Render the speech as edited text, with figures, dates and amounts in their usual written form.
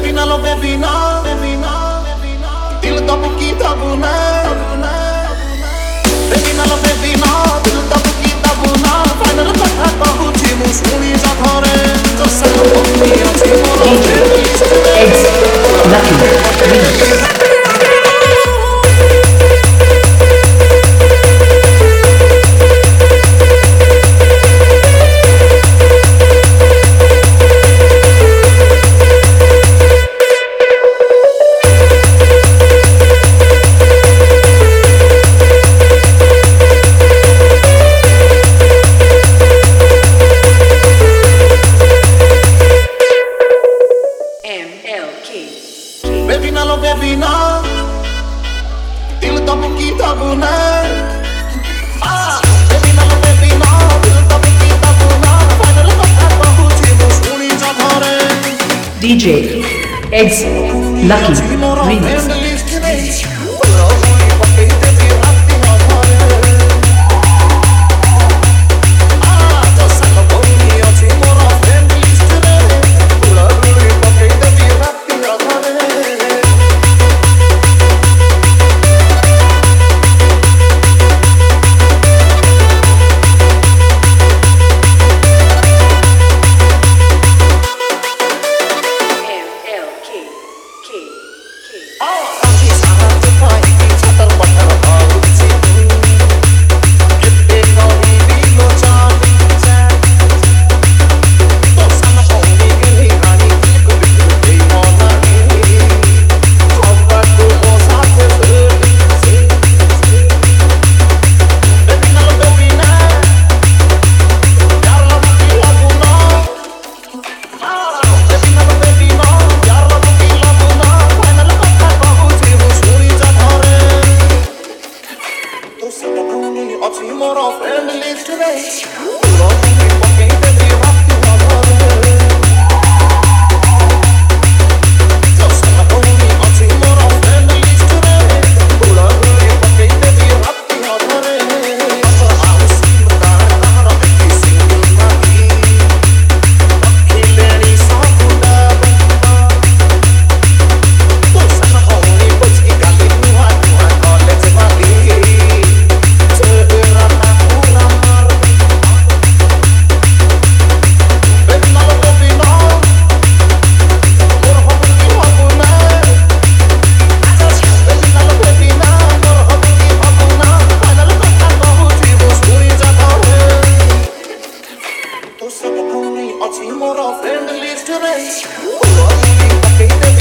baby na, dil tabki tabuna, baby na, dil tabki tabuna. Final katha kahuchi mu shuni jathare, to saloni achi mora Lucky Remix. baby na, dil tabki tabuna. Baby na, dil tabki tabuna. Final katha kahuchi mu shuni jathare. DJ Eggs Lucky Remix. Friendly today.